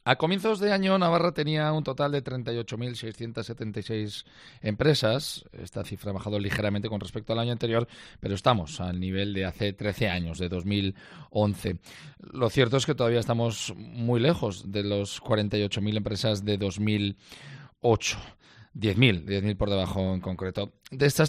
A comienzos de año, Navarra tenía un total de 38.676 empresas. Esta cifra ha bajado ligeramente con respecto al año anterior, pero estamos al nivel de hace 13 años, de 2011. Lo cierto es que todavía estamos muy lejos de los 48.000 empresas de 2008. 10.000 por debajo en concreto. De estas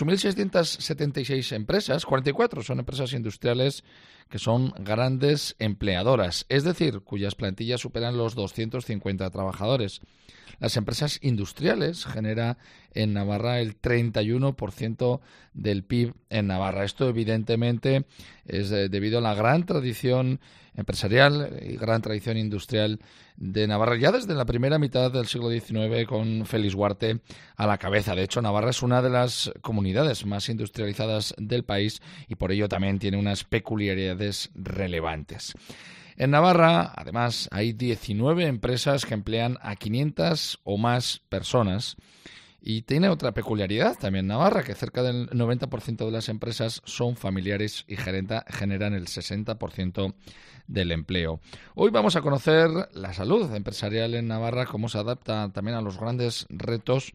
38.676 empresas, 44 son empresas industriales que son grandes empleadoras, es decir, cuyas plantillas superan los 250 trabajadores. Las empresas industriales generan en Navarra el 31% del PIB en Navarra. Esto, evidentemente, es debido a la gran tradición empresarial y gran tradición industrial de Navarra, ya desde la primera mitad del siglo XIX, con Félix Huarte a la cabeza. De hecho, Navarra es una de las comunidades más industrializadas del país y por ello también tiene unas peculiaridades relevantes. En Navarra, además, hay 19 empresas que emplean a 500 o más personas. Y tiene otra peculiaridad también Navarra, que cerca del 90% de las empresas son familiares y generan el 60% del empleo. Hoy vamos a conocer la salud empresarial en Navarra, cómo se adapta también a los grandes retos.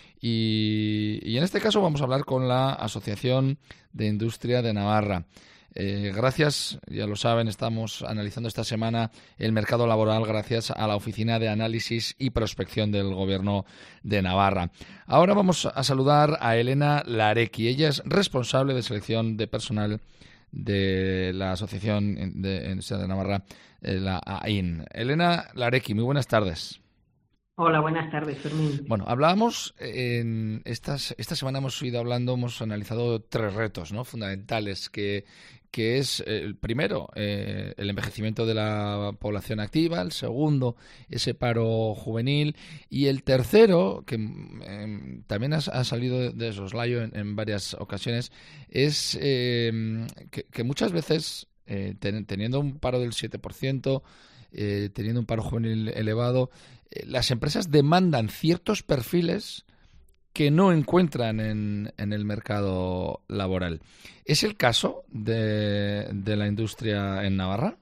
Y en este caso vamos a hablar con la Asociación de Industria de Navarra. Gracias, ya lo saben, estamos analizando esta semana el mercado laboral gracias a la Oficina de Análisis y Prospección del Gobierno de Navarra. Ahora vamos a saludar a Elena Larecki. Ella es responsable de selección de personal de la Asociación de Industria de Navarra, la AIN. Elena Larecki, muy buenas tardes. Hola, buenas tardes, Fermín. Bueno, hablábamos esta semana hemos ido hablando, hemos analizado tres retos, ¿no?, fundamentales, que es el primero, el envejecimiento de la población activa; el segundo, ese paro juvenil; y el tercero, que también ha salido de soslayo en varias ocasiones, es que muchas veces, teniendo un paro del 7%, teniendo un paro juvenil elevado, las empresas demandan ciertos perfiles que no encuentran en el mercado laboral. ¿Es el caso de la industria en Navarra?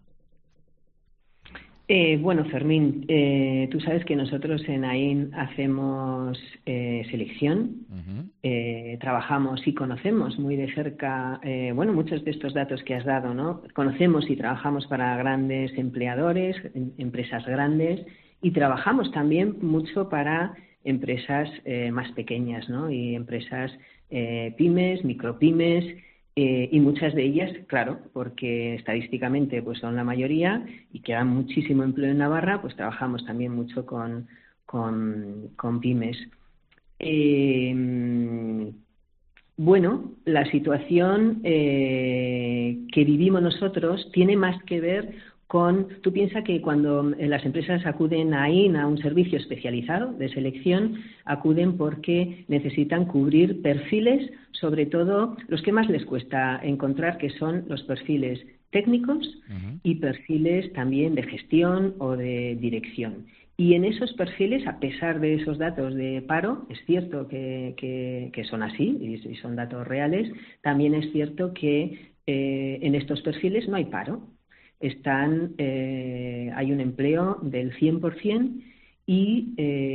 Bueno, Fermín, tú sabes que nosotros en AIN hacemos selección, trabajamos y conocemos muy de cerca, muchos de estos datos que has dado, ¿no? Conocemos y trabajamos para grandes empleadores, empresas grandes, y trabajamos también mucho para empresas más pequeñas, ¿no? Y empresas pymes, micropymes, y muchas de ellas, claro, porque estadísticamente pues son la mayoría y que dan muchísimo empleo en Navarra, pues trabajamos también mucho con pymes. La situación que vivimos nosotros tiene más que ver con... Tú piensas que cuando las empresas acuden a AIN, a un servicio especializado de selección, acuden porque necesitan cubrir perfiles, sobre todo los que más les cuesta encontrar, que son los perfiles técnicos y perfiles también de gestión o de dirección. Y en esos perfiles, a pesar de esos datos de paro, es cierto que son así y son datos reales, también es cierto que en estos perfiles no hay paro. Hay un empleo del 100% y,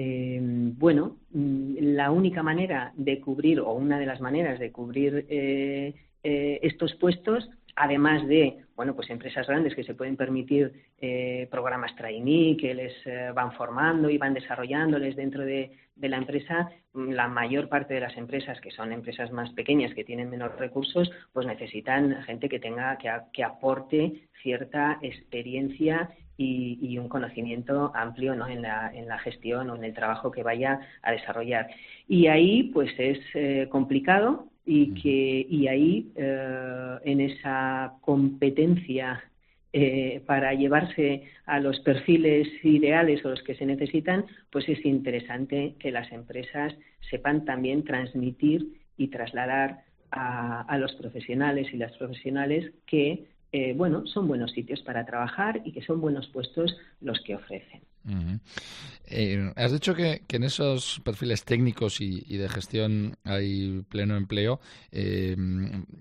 la única manera de cubrir, o una de las maneras de cubrir estos puestos, además de, empresas grandes que se pueden permitir programas trainee que les van formando y van desarrollándoles dentro de la empresa, la mayor parte de las empresas, que son empresas más pequeñas, que tienen menos recursos, pues necesitan gente que aporte cierta experiencia y un conocimiento amplio, ¿no?, en la gestión o en el trabajo que vaya a desarrollar. Y ahí pues es complicado, y ahí en esa competencia para llevarse a los perfiles ideales o los que se necesitan, pues es interesante que las empresas sepan también transmitir y trasladar a los profesionales y las profesionales que son buenos sitios para trabajar y que son buenos puestos los que ofrecen. Has dicho que en esos perfiles técnicos y de gestión hay pleno empleo.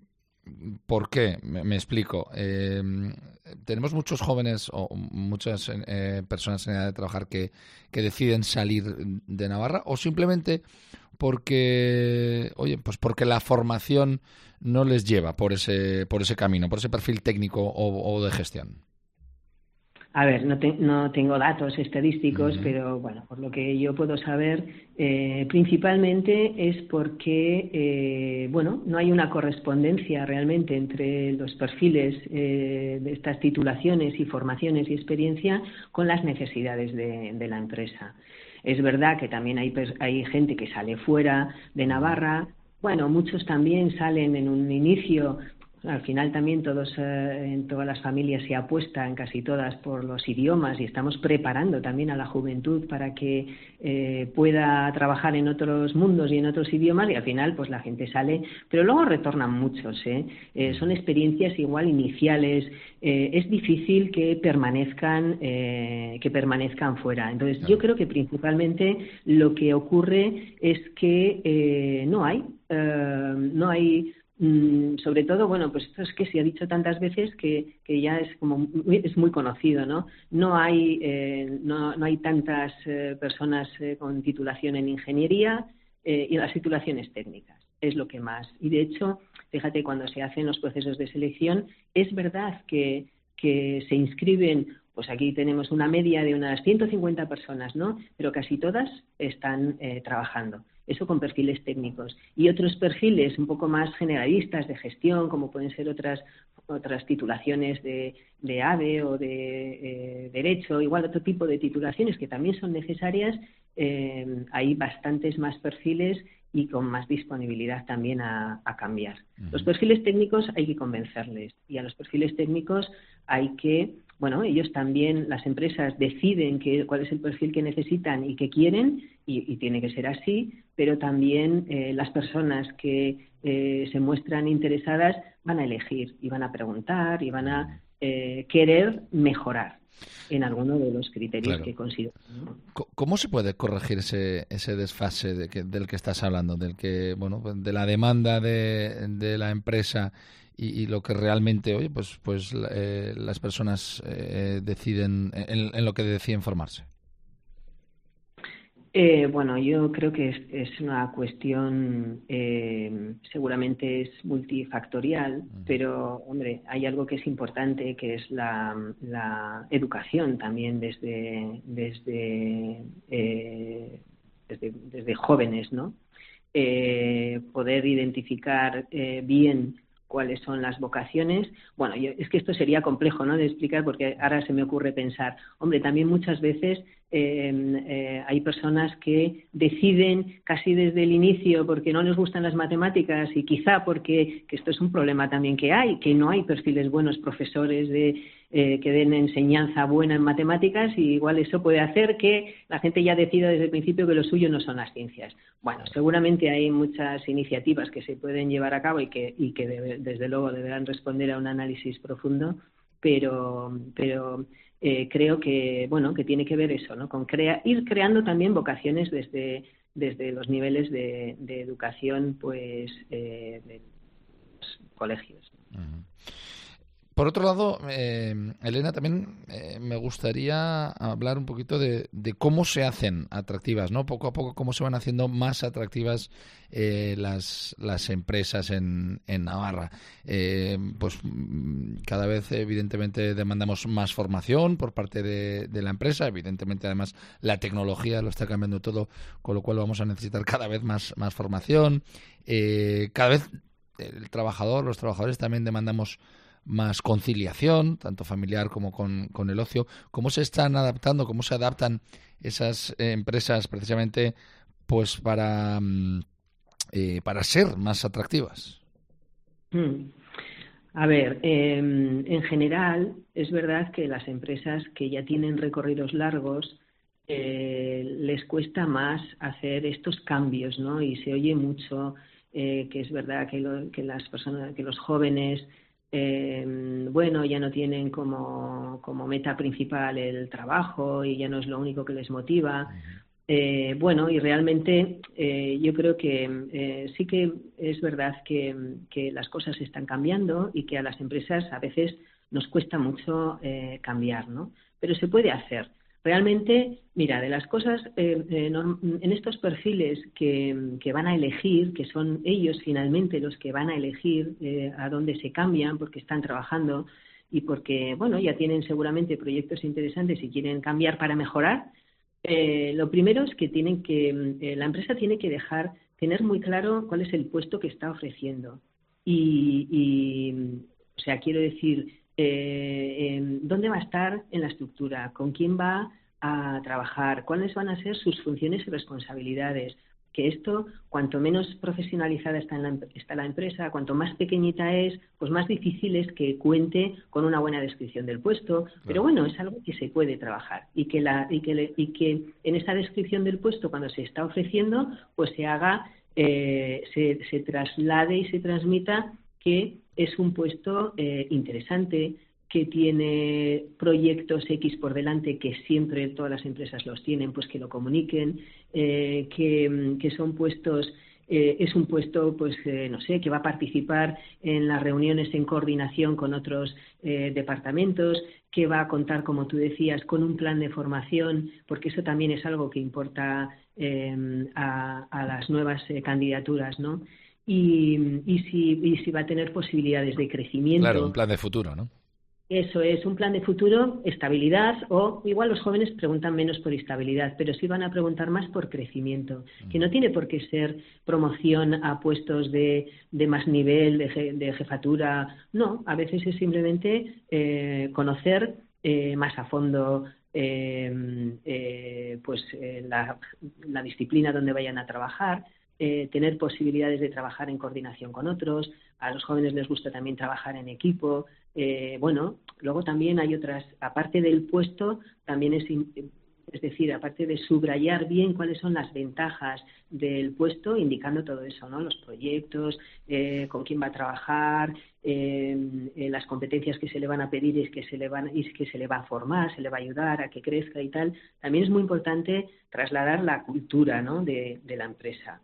¿Por qué? Me explico. Tenemos muchos jóvenes o muchas personas en edad de trabajar que deciden salir de Navarra, o simplemente porque, pues porque la formación no les lleva por ese camino, por ese perfil técnico o de gestión. A ver, no tengo datos estadísticos, pero bueno, por lo que yo puedo saber, principalmente es porque, no hay una correspondencia realmente entre los perfiles de estas titulaciones y formaciones y experiencia con las necesidades de la empresa. Es verdad que también hay gente que sale fuera de Navarra. Bueno, muchos también salen en un inicio. Al final también en todas las familias se apuesta, en casi todas, por los idiomas, y estamos preparando también a la juventud para que pueda trabajar en otros mundos y en otros idiomas, y al final pues la gente sale, pero luego retornan muchos. Son experiencias igual iniciales. Es difícil que permanezcan fuera. Entonces yo creo que principalmente lo que ocurre es que no hay sobre todo, pues esto es que se ha dicho tantas veces que ya es muy conocido, ¿no? No hay tantas personas con titulación en ingeniería y las titulaciones técnicas es lo que más. Y de hecho, fíjate, cuando se hacen los procesos de selección, es verdad que se inscriben, pues aquí tenemos una media de unas 150 personas, ¿no? Pero casi todas están trabajando. Eso con perfiles técnicos. Y otros perfiles un poco más generalistas de gestión, como pueden ser otras titulaciones de ADE o de Derecho, igual otro tipo de titulaciones que también son necesarias. Hay bastantes más perfiles y con más disponibilidad también a cambiar. Los perfiles técnicos hay que convencerles, y a los perfiles técnicos hay que, ellos también, las empresas deciden cuál es el perfil que necesitan y que quieren, y tiene que ser así, pero también las personas que se muestran interesadas van a elegir y van a preguntar y van a querer mejorar en alguno de los criterios que considero. ¿Cómo se puede corregir ese desfase del que estás hablando, de la demanda de la empresa y lo que realmente, las personas deciden, en lo que deciden formarse? Yo creo que es una cuestión, seguramente es multifactorial, pero, hombre, hay algo que es importante, que es la educación también desde jóvenes, ¿no? Poder identificar bien cuáles son las vocaciones. Es que esto sería complejo, ¿no?, de explicar, porque ahora se me ocurre pensar, hombre, también muchas veces hay personas que deciden casi desde el inicio porque no les gustan las matemáticas, y quizá porque, que esto es un problema también que no hay perfiles buenos profesores que den enseñanza buena en matemáticas, y igual eso puede hacer que la gente ya decida desde el principio que lo suyo no son las ciencias. Seguramente hay muchas iniciativas que se pueden llevar a cabo y que desde luego deberán responder a un análisis profundo, pero creo que tiene que ver eso, ¿no?, con ir creando también vocaciones desde los niveles de educación, de los colegios. Uh-huh. Por otro lado, Elena, también me gustaría hablar un poquito de cómo se hacen atractivas, ¿no? Poco a poco, cómo se van haciendo más atractivas las empresas en Navarra. Cada vez, evidentemente, demandamos más formación por parte de la empresa. Evidentemente, además, la tecnología lo está cambiando todo, con lo cual vamos a necesitar cada vez más formación. Cada vez los trabajadores también demandamos más conciliación, tanto familiar como con el ocio. ¿Cómo se están adaptando, cómo se adaptan esas empresas precisamente para ser más atractivas? A ver, en general es verdad que las empresas que ya tienen recorridos largos les cuesta más hacer estos cambios, ¿no? Y se oye mucho que es verdad que las personas, que los jóvenes ya no tienen como meta principal el trabajo y ya no es lo único que les motiva. Bueno, y realmente yo creo que sí que es verdad que las cosas están cambiando y que a las empresas a veces nos cuesta mucho cambiar, ¿no? Pero se puede hacer. Realmente, mira, de las cosas, en estos perfiles que van a elegir, que son ellos finalmente los que van a elegir a dónde se cambian porque están trabajando y porque, bueno, ya tienen seguramente proyectos interesantes y quieren cambiar para mejorar, lo primero es que la empresa tiene que tener muy claro cuál es el puesto que está ofreciendo. O sea, quiero decir, dónde va a estar en la estructura, con quién va a trabajar, cuáles van a ser sus funciones y responsabilidades. Que esto, cuanto menos profesionalizada está la empresa, cuanto más pequeñita es, pues más difícil es que cuente con una buena descripción del puesto. Claro. Pero bueno, es algo que se puede trabajar y que en esa descripción del puesto, cuando se está ofreciendo, pues se haga, se traslade y se transmita que es un puesto interesante, que tiene proyectos X por delante, que siempre todas las empresas los tienen, pues que lo comuniquen, que son puestos, es un puesto, pues no sé, que va a participar en las reuniones en coordinación con otros departamentos, que va a contar, como tú decías, con un plan de formación, porque eso también es algo que importa a las nuevas candidaturas, ¿no? Y si va a tener posibilidades de crecimiento. Claro, un plan de futuro, ¿no? Eso es, un plan de futuro, estabilidad, o igual los jóvenes preguntan menos por estabilidad, pero sí van a preguntar más por crecimiento, que no tiene por qué ser promoción a puestos de más nivel, de jefatura, no, a veces es simplemente conocer más a fondo la disciplina donde vayan a trabajar, tener posibilidades de trabajar en coordinación con otros. A los jóvenes les gusta también trabajar en equipo. Bueno, luego también hay otras, aparte del puesto, también es decir, aparte de subrayar bien cuáles son las ventajas del puesto, indicando todo eso, ¿no? Los proyectos, con quién va a trabajar, las competencias que se le van a pedir y que se le va a formar, se le va a ayudar a que crezca y tal. También es muy importante trasladar la cultura, ¿no? de la empresa.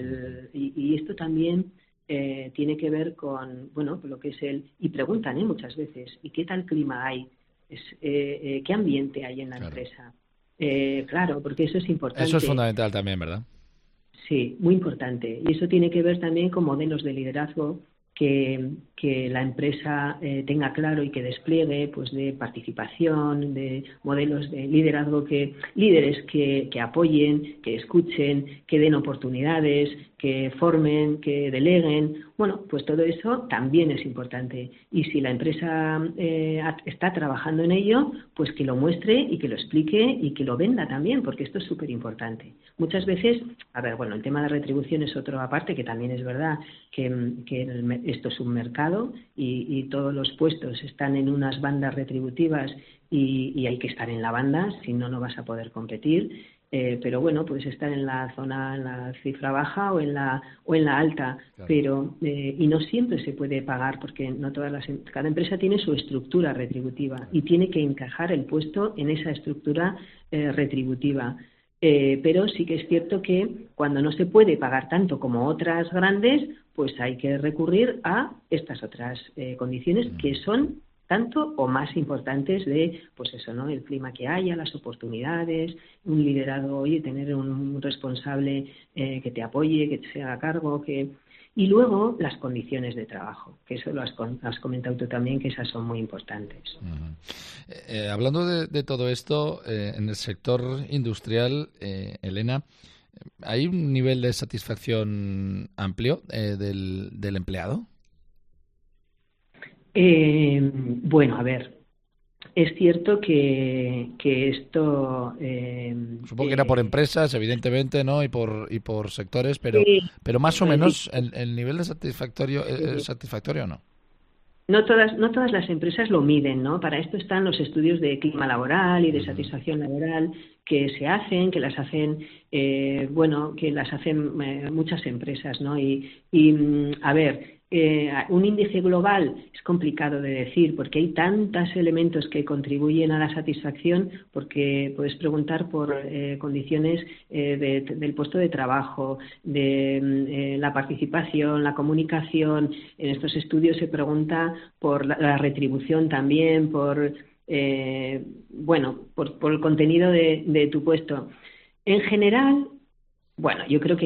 Y esto también tiene que ver con, bueno, lo que es y preguntan muchas veces, ¿y qué tal clima hay? ¿Qué ambiente hay en la empresa? Claro, porque eso es importante. Eso es fundamental también, ¿verdad? Sí, muy importante. Y eso tiene que ver también con modelos de liderazgo que la empresa tenga claro y que despliegue, pues de participación, de modelos de liderazgo, líderes que apoyen, que escuchen, que den oportunidades, que formen, que deleguen. Bueno, pues todo eso también es importante. Y si la empresa está trabajando en ello, pues que lo muestre y que lo explique y que lo venda también, porque esto es súper importante. Muchas veces, el tema de retribución es otro aparte, que también es verdad que esto es un mercado y todos los puestos están en unas bandas retributivas y hay que estar en la banda, si no, no vas a poder competir. Pero bueno, puedes estar en la zona, en la cifra baja o en la alta, claro. Pero y no siempre se puede pagar porque no cada empresa tiene su estructura retributiva y tiene que encajar el puesto en esa estructura retributiva. Pero sí que es cierto que cuando no se puede pagar tanto como otras grandes, pues hay que recurrir a estas otras condiciones que son tanto o más importantes de, pues eso, ¿no? El clima que haya, las oportunidades, un liderado, oye, tener un responsable que te apoye, que te se haga cargo, y luego las condiciones de trabajo, que eso lo has comentado tú también, que esas son muy importantes. Uh-huh. Hablando de todo esto, en el sector industrial, Elena, ¿hay un nivel de satisfacción amplio del empleado? Bueno, a ver, es cierto que esto... Supongo que era por empresas, evidentemente, ¿no? Y por sectores, pero más o menos el nivel de satisfactorio ¿es satisfactorio o no? No todas las empresas lo miden, ¿no? Para esto están los estudios de clima laboral y de satisfacción laboral que se hacen, que las hacen muchas empresas, ¿no? A ver, un índice global es complicado de decir porque hay tantos elementos que contribuyen a la satisfacción, porque puedes preguntar por condiciones del puesto de trabajo, de la participación, la comunicación. En estos estudios se pregunta por la retribución también, por el contenido de tu puesto. En general, bueno, yo creo que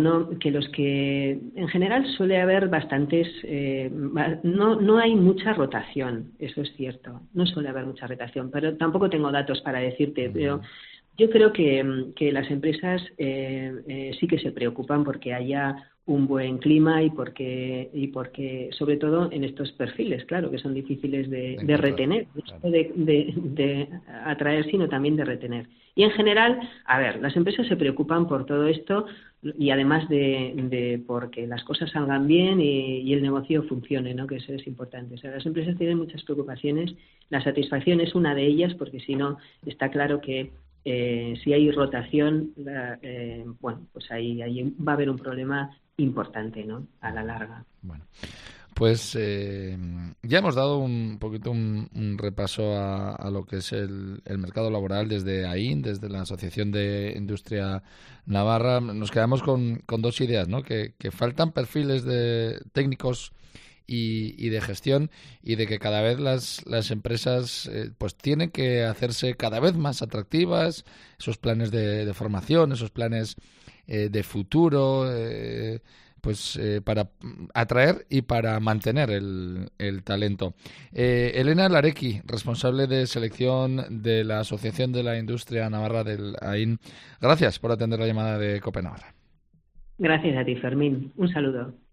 en general suele haber bastantes, no hay mucha rotación, eso es cierto, no suele haber mucha rotación, pero tampoco tengo datos para decirte, pero yo creo que las empresas sí que se preocupan porque haya un buen clima y porque sobre todo en estos perfiles, claro, que son difíciles de retener, no de atraer, sino también de retener. Y en general, a ver, las empresas se preocupan por todo esto y además de porque las cosas salgan bien y el negocio funcione, ¿no? Que eso es importante. O sea, las empresas tienen muchas preocupaciones, la satisfacción es una de ellas, porque si no, está claro que si hay rotación, pues ahí va a haber un problema importante, ¿no? A la larga. Bueno, pues ya hemos dado un poquito un repaso a lo que es el mercado laboral desde AIN, desde la Asociación de Industria Navarra. Nos quedamos con dos ideas, ¿no? Que faltan perfiles de técnicos y de gestión, y de que cada vez las empresas pues tienen que hacerse cada vez más atractivas, esos planes de formación, esos planes de futuro, para atraer y para mantener el talento. Elena Larecki, responsable de selección de la Asociación de la Industria Navarra del AIN, gracias por atender la llamada de COPE Navarra. Gracias a ti, Fermín. Un saludo.